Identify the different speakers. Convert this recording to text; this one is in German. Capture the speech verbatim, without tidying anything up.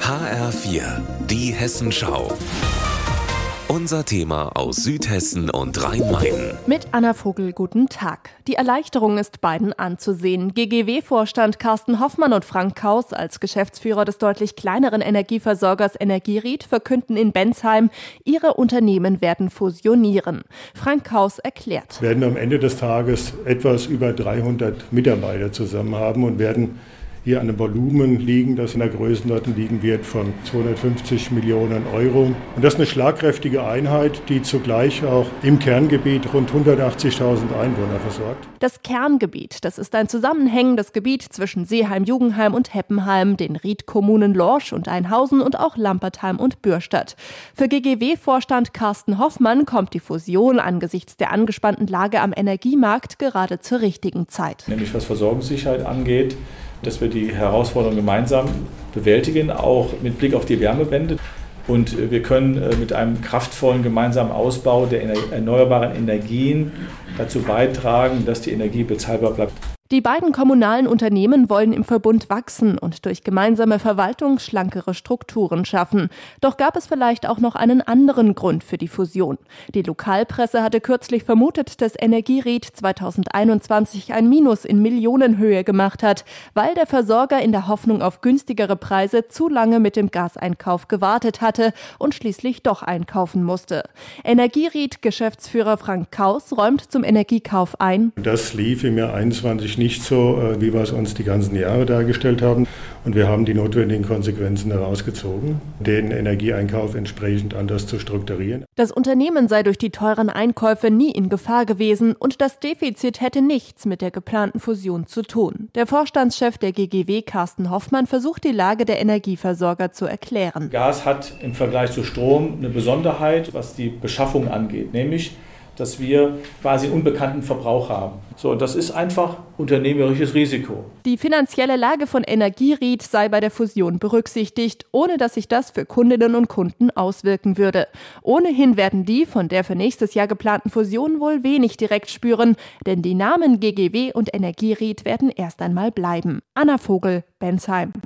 Speaker 1: H R vier, die Hessenschau. Unser Thema aus Südhessen und Rhein-Main.
Speaker 2: Mit Anna Vogel, guten Tag. Die Erleichterung ist beiden anzusehen. G G W-Vorstand Carsten Hoffmann und Frank Kaus als Geschäftsführer des deutlich kleineren Energieversorgers Energieried verkünden in Bensheim, ihre Unternehmen werden fusionieren. Frank Kaus erklärt.
Speaker 3: Wir werden am Ende des Tages etwas über dreihundert Mitarbeiter zusammen haben und werden hier an einem Volumen liegen, das in der Größenordnung liegen wird von zweihundertfünfzig Millionen Euro. Und das ist eine schlagkräftige Einheit, die zugleich auch im Kerngebiet rund hundertachtzigtausend Einwohner versorgt.
Speaker 2: Das Kerngebiet, das ist ein zusammenhängendes Gebiet zwischen Seeheim-Jugendheim und Heppenheim, den Ried-Kommunen Lorsch und Einhausen und auch Lampertheim und Bürstadt. Für G G W-Vorstand Carsten Hoffmann kommt die Fusion angesichts der angespannten Lage am Energiemarkt gerade zur richtigen Zeit.
Speaker 4: Nämlich was Versorgungssicherheit angeht, dass wir die Herausforderungen gemeinsam bewältigen, auch mit Blick auf die Wärmewende. Und wir können mit einem kraftvollen gemeinsamen Ausbau der erneuerbaren Energien dazu beitragen, dass die Energie bezahlbar bleibt.
Speaker 2: Die beiden kommunalen Unternehmen wollen im Verbund wachsen und durch gemeinsame Verwaltung schlankere Strukturen schaffen. Doch gab es vielleicht auch noch einen anderen Grund für die Fusion. Die Lokalpresse hatte kürzlich vermutet, dass Energieried zweitausendeinundzwanzig ein Minus in Millionenhöhe gemacht hat, weil der Versorger in der Hoffnung auf günstigere Preise zu lange mit dem Gaseinkauf gewartet hatte und schließlich doch einkaufen musste. Energieried-Geschäftsführer Frank Kaus räumt zum Energiekauf ein.
Speaker 3: Das lief im Jahr einundzwanzig nicht so, wie wir es uns die ganzen Jahre dargestellt haben. Und wir haben die notwendigen Konsequenzen daraus gezogen, den Energieeinkauf entsprechend anders zu strukturieren.
Speaker 2: Das Unternehmen sei durch die teuren Einkäufe nie in Gefahr gewesen und das Defizit hätte nichts mit der geplanten Fusion zu tun. Der Vorstandschef der G G W, Carsten Hoffmann, versucht die Lage der Energieversorger zu erklären.
Speaker 4: Gas hat im Vergleich zu Strom eine Besonderheit, was die Beschaffung angeht, nämlich dass wir quasi unbekannten Verbrauch haben. So, das ist einfach unternehmerisches Risiko.
Speaker 2: Die finanzielle Lage von Energieried sei bei der Fusion berücksichtigt, ohne dass sich das für Kundinnen und Kunden auswirken würde. Ohnehin werden die von der für nächstes Jahr geplanten Fusion wohl wenig direkt spüren, denn die Namen G G W und Energieried werden erst einmal bleiben. Anna Vogel, Bensheim.